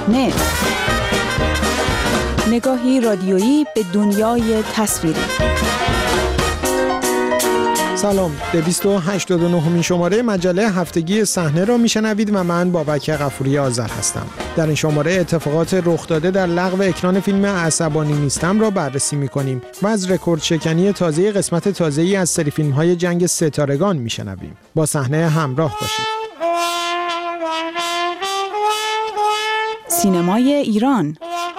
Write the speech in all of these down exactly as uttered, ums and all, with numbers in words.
نت، نگاهی رادیویی به دنیای تصویری. سلام، دویست و هشتاد و نهمین شماره مجله هفتگی صحنه را میشنوید و من بابک غفوری آذر هستم. در این شماره اتفاقات رخ داده در لغو اکران فیلم عصبانی نیستم را بررسی میکنیم و از رکورد شکنی تازه قسمت تازه‌ای از سری فیلم‌های جنگ ستارگان میشنویم. با صحنه همراه باشید. سینمای ایران.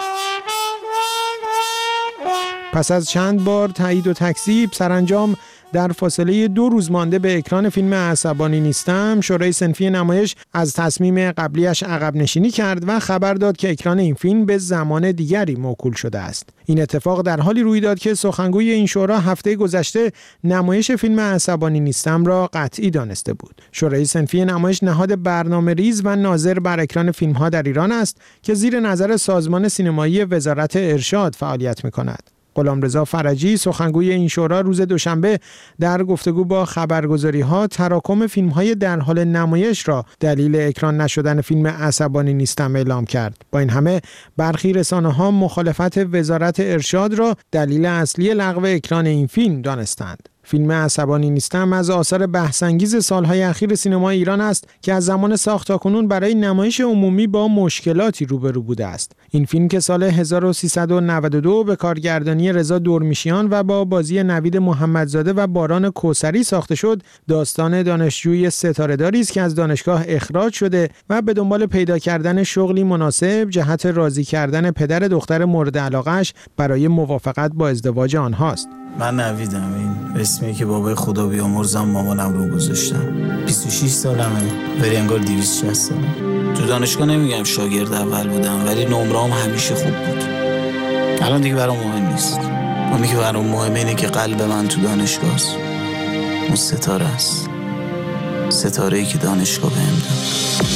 پس از چند بار تایید و تکذیب، سرانجام در فاصله دو روز مانده به اکران فیلم عصبانی نیستم، شورای صنفی نمایش از تصمیم قبلیش عقب نشینی کرد و خبر داد که اکران این فیلم به زمان دیگری موکول شده است. این اتفاق در حالی روی داد که سخنگوی این شورا هفته گذشته نمایش فیلم عصبانی نیستم را قطعی دانسته بود. شورای صنفی نمایش نهاد برنامه‌ریز و ناظر بر اکران فیلم‌ها در ایران است که زیر نظر سازمان سینمایی وزارت ارشاد فعالیت می‌کند. غلامرضا فرجی سخنگوی این شورا روز دوشنبه در گفتگو با خبرگزاری‌ها تراکم فیلم‌های در حال نمایش را دلیل اکران نشدن فیلم عصبانی نیستم اعلام کرد. با این همه برخی رسانه‌ها مخالفت وزارت ارشاد را دلیل اصلی لغو اکران این فیلم دانستند. فیلم عصبانی نیستم از آثار بحث‌انگیز سالهای اخیر سینما ایران است که از زمان ساخت تاکنون برای نمایش عمومی با مشکلاتی روبرو بوده است. این فیلم که سال هزار و سیصد و نود و دو به کارگردانی رضا دورمیشیان و با بازی نوید محمدزاده و باران کوثری ساخته شد، داستان دانشجوی ستاره‌داری است که از دانشگاه اخراج شده و به دنبال پیدا کردن شغلی مناسب جهت راضی کردن پدر دختر مورد علاقه‌اش برای موافقت با ازدواج آنهاست. من نویدم، این اسمی که بابای خدا بیامرزم مامانم رو گذاشتم. بیست و شش سالمه، ولی انگار دویست و شصت سالم. تو دانشگاه نمیگم شاگرد اول بودم، ولی نمره‌ام همیشه خوب بود. الان دیگه برام مهم نیست. اونی که برام مهمه اینه که قلب من تو دانشگاه است. اون ستاره است. ستاره‌ای که دانشگاه بهم داد.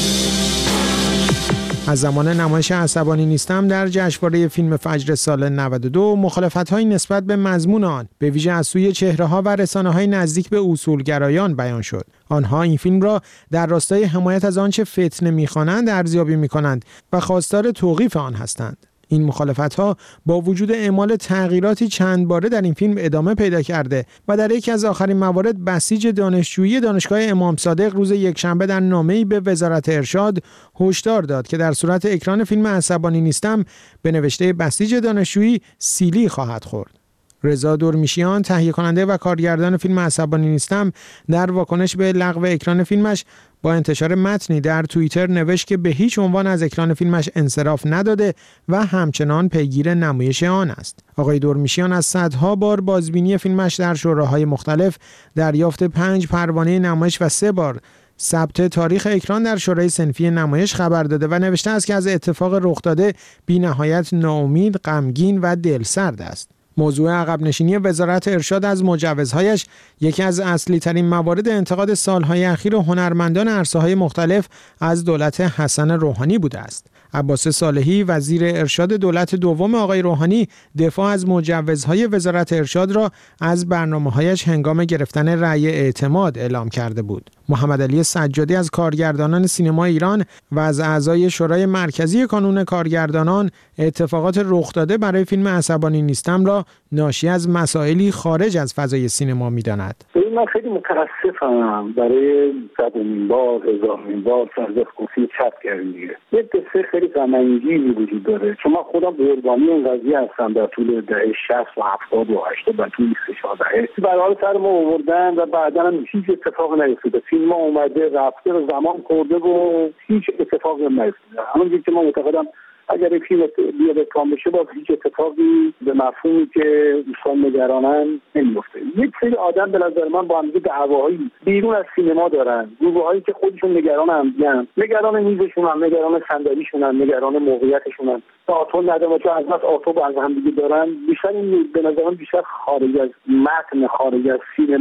از زمان نمایش عصبانی نیستم در جشنواره فیلم فجر سال نود و دو مخالفت‌های نسبت به مضمون آن به ویژه از سوی چهره‌ها و رسانه‌های نزدیک به اصولگرایان بیان شد. آنها این فیلم را در راستای حمایت از آنچه فتنه می‌خوانند ارزیابی می‌کنند و خواستار توقیف آن هستند. این مخالفت‌ها با وجود اعمال تغییراتی چند باره در این فیلم ادامه پیدا کرده و در یکی از آخرین موارد بسیج دانشجویی دانشگاه امام صادق روز یکشنبه در نامه‌ای به وزارت ارشاد هشدار داد که در صورت اکران فیلم عصبانی نیستم به نوشته بسیج دانشجویی سیلی خواهد خورد. رضا دورمیشیان تهیه کننده و کارگردان فیلم عصبانی نیستم در واکنش به لغو اکران فیلمش با انتشار متنی در توییتر نوشت که به هیچ عنوان از اکران فیلمش انصراف نداده و همچنان پیگیر نمایش آن است. آقای دورمیشیان از صدها بار بازبینی فیلمش در شوراهای مختلف، دریافت پنج پروانه نمایش و سه بار ثبت تاریخ اکران در شورای صنفی نمایش خبر داده و نوشته است که از اتفاق رخ داده بی‌نهایت ناامید، غمگین و دلسرد است. موضوع عقب نشینی وزارت ارشاد از مجوزهایش یکی از اصلی ترین موارد انتقاد سالهای اخیر هنرمندان عرصه‌های مختلف از دولت حسن روحانی بوده است. عباس صالحی وزیر ارشاد دولت دوم آقای روحانی دفاع از مجوزهای وزارت ارشاد را از برنامه‌هایش هنگام گرفتن رأی اعتماد اعلام کرده بود. محمد علی سجادی از کارگردانان سینما ایران و از اعضای شورای مرکزی کانون کارگردانان اتفاقات رخ داده برای فیلم عصبانی نیستم را ناشی از مسائلی خارج از فضای سینما می‌داند. من خیلی متاسفم برای صدمین بار، هزارمین بار سرزخوفی چپ کردیم. یه قصه خیلی غم‌انگیزی وجود داره، چون من خودم قربانی این قضیه هستم. در طول دهه شصت و هفتاد و هشتاد و توی سه چهار دهه برای سر ما آوردن و بعدا هم هیچ اتفاقی نیفتاده. فیلم ها اومده رفته و زمان خورده و هیچ اتفاقی نیفتاده. همونجوری که من معتقدم اگر این فیلم بیاد کام بشه باز هیچ اتفاقی به مفهومی که دوستان نگرانن نمیفته. یک سری آدم به نظر من با هم دعواهایی بیرون از سینما دارن، گروه‌هایی که خودشون نگران همدیگه‌ن، نگران میزشون هم، نگران صندلیشون هم، نگران موقعیتشون هم. آتو ندارم چون از وقت آتو با هم دیگه دارن. بیشتر این به نظر من بیشتر خارج از متن، خارج از سینما.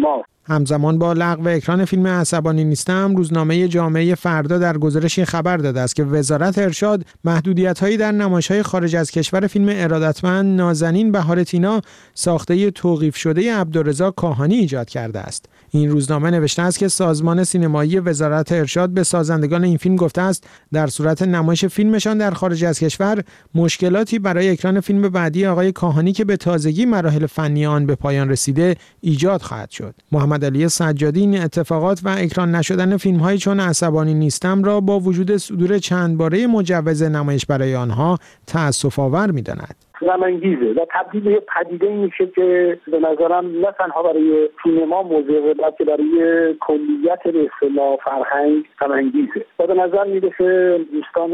همزمان با لغو اکران فیلم عصبانی نیستم، روزنامه جامعه فردا در گزارشی خبر داده است که وزارت ارشاد محدودیت‌هایی در نمایش‌های خارج از کشور فیلم ارادتمند نازنین بهار تینا ساخته توقیف شده عبدالرضا کاهانی ایجاد کرده است. این روزنامه نوشته است که سازمان سینمایی وزارت ارشاد به سازندگان این فیلم گفته است در صورت نمایش فیلمشان در خارج از کشور مشکلاتی برای اکران فیلم بعدی آقای کاهانی که به تازگی مراحل فنی آن به پایان رسیده ایجاد خواهد شد. محمد علی سجادی این اتفاقات و اکران نشدن فیلم‌های چون عصبانی نیستم را با وجود صدور چند باره مجوز نمایش برای آنها تأسف‌آور می‌داند. غم‌انگیزه و تبدیل به پدیده میشه که به نظرم نه تنها برای سینما موضوعه بلکه برای کلیت به اصطلاح فرهنگ غم‌انگیزه و به نظر میرسه دوستان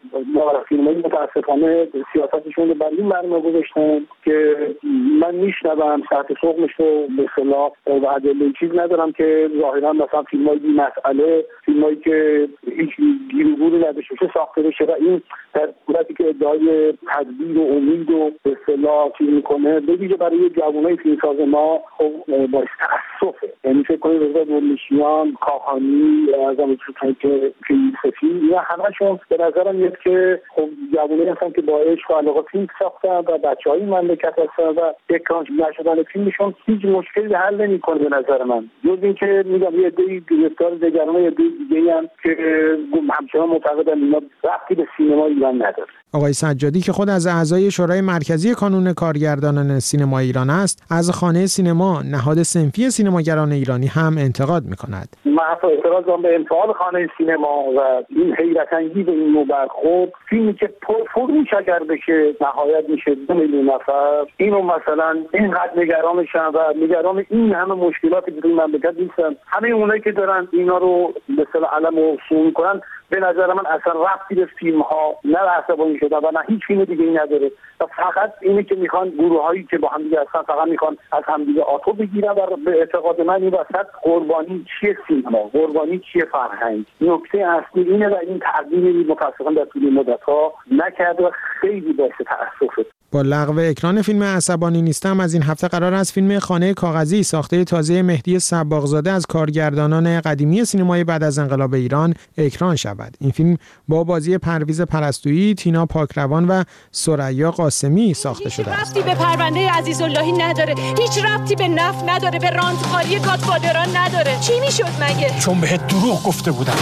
ما فیلمایی متاسفانه سیاستشون رو بر این برنامه گذاشتن که من میشنوم ساعت صبحش رو به اصطلاح و ادله چیز ندارم که ظاهرا مثلا فیلمای بی مسئله فیلمایی که هیچ گیروگوری نداشته باشه ساخته بشه و این در صورتی که ادعای تدبیر و امید و به اصطلاح چیز میکنه به ویژه برای جوانای فیلمساز ما خب باعث تأسفه. یعنی فکر کنید رضا دورنشیان، کاهانی، اعظم که فیلم سفید یا همشون به نظرم میاد که خب جوانایی هستن که با عشق و علاقه فیلم ساختن و بچهای مملکت هستن و اکران نشدن فیلمشون هیچ مشکلی حل نمیکنه به نظر من. جز اینکه میگم یه عده‌ای گرفتار نگران یه عده دیگه هم که همچنان معتقدن اینا ربطی به سینما ایران نداره. آقای سجادی که خود از اعضای شورای مرکزی کانون کارگردانان سینما ایران است، از خانه سینما نهاد صنفی سینماگران ایرانی هم انتقاد می‌کند. من اعتراضم به انفعال خانه سینما و این حیرت انگیز این نوع برخورد، فیلمی که پرفروش اگر بشه نهایت میشه دو میلیون نفر، اینو مثلا اینقدر نگرانشن و نگران این همه مشکلاتی که این مملکت نیستن. همه اونایی که دارن اینا رو به اصطلاح علم و سون می‌کنن به نظر من اصلا ربطی به فیلم ها نه عصبانی شدن و نه هیچ فیلم دیگه ای نداره و فقط اینه که میخوان گروه هایی که با هم دیگه هستن فقط میخوان از هم دیگه آتو بگیرن و به اعتقاد من این وسط قربانی چیه سینما، قربانی چیه فرهنگ. نکته اصلی اینه و این تقدیم متاسفانه در طول مدت ها نکرده و خیلی باعث تأسفه. با لغو اکران فیلم عصبانی نیستم از این هفته قرار است فیلم خانه کاغذی ساخته تازه مهدی صباغزاده از کارگردانان قدیمی سینمای بعد از انقلاب ایران اکران شود. این فیلم با بازی پرویز پرستویی، تینا پاکروان و ثریا قاسمی ساخته شده است. هیچ ربطی به پرونده عزیزاللهی نداره، هیچ ربطی به نفت نداره، به راندخاری گادفادران نداره. چی میشد مگه؟ چون بهت دروغ گفته بودم.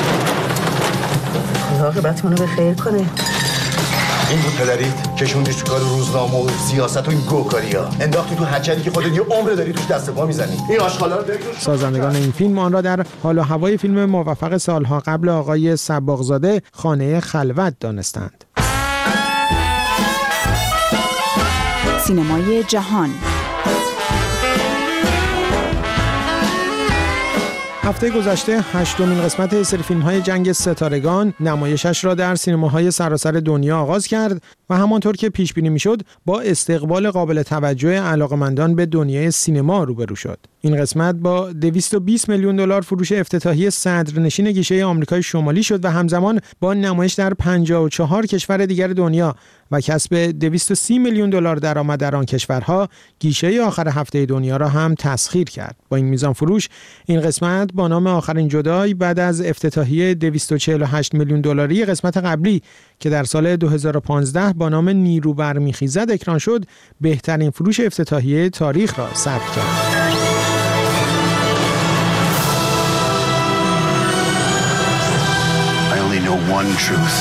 خدا عاقبتمون رو به خیر کنه. این بود پدریت کشوندیش تو کار روزنامه و سیاست و این گوکاریا انداختی تو هچلی که خودت یه عمر داری توش دست پا میزنی. این آشغالا رو داری. سازندگان این فیلم آن را در حال و هوای فیلم موفق سالها قبل آقای صباغزاده خانه خلوت دانستند. سینمای جهان. هفته گذشته هشتمین قسمت سری فیلم‌های جنگ ستارگان نمایشش را در سینماهای سراسر دنیا آغاز کرد و همانطور که پیش بینی می‌شد با استقبال قابل توجه علاقه‌مندان به دنیای سینما روبرو شد. این قسمت با دویست و بیست میلیون دلار فروش افتتاحی صدرنشین گیشه آمریکای شمالی شد و همزمان با نمایش در پنجاه و چهار کشور دیگر دنیا و کسب دویست و سی میلیون دلار درآمد در آن کشورها گیشه آخر هفته دنیا را هم تسخیر کرد. با این میزان فروش این قسمت با نام آخرین جدای بعد از افتتاحیه دویست و چهل و هشت میلیون دلاری قسمت قبلی که در سال دو هزار و پانزده با نام نیرو برمیخیزد اکران شد بهترین فروش افتتاحیه تاریخ را ثبت کرد. I only know one truth.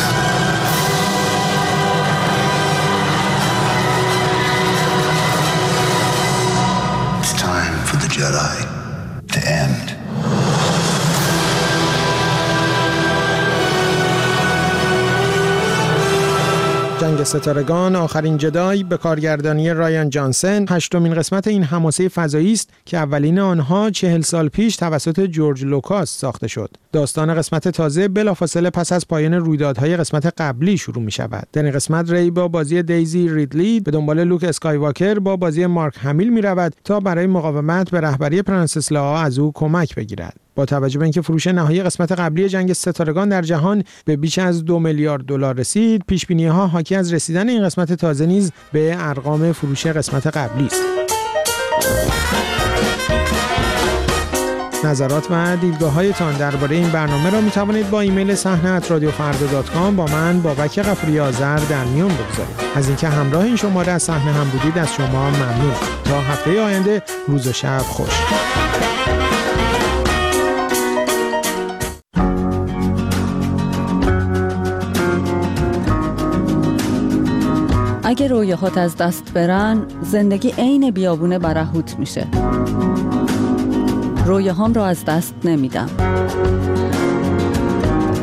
It's time for the Jedi to end. جنگ ستارگان آخرین جدای به کارگردانی رایان جانسن هشتمین قسمت این حماسه فضایی است که اولین آنها چهل سال پیش توسط جورج لوکاس ساخته شد. داستان قسمت تازه بلافاصله پس از پایان رویدادهای قسمت قبلی شروع می شود. در این قسمت ری با بازی دیزی ریدلی به دنبال لوک اسکایواکر با بازی مارک همیل می رود تا برای مقاومت به رهبری پرنسس لائا از او کمک بگیرد. با توجه به اینکه فروش نهایی قسمت قبلی جنگ ستارگان در جهان به بیش از دو میلیارد دلار رسید، پیش‌بینی‌ها حاکی از رسیدن این قسمت تازه نیز به ارقام فروش قسمت قبلی است. نظرات و دیدگاه‌هایتان درباره این برنامه را می‌توانید با ایمیل صحنه ات رادیو فردا دات کام با من بابک غفوری آذر در میان بگذارید. از اینکه همراه این شماره از صحنه هم بودید از شما ممنون. تا هفته آینده روز و شب خوش. اگه رویاهات از دست برن، زندگی عین بیابون برهوت میشه. رویاهام رو از دست نمیدم.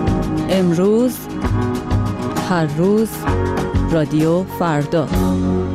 امروز، هر روز، رادیو فردا.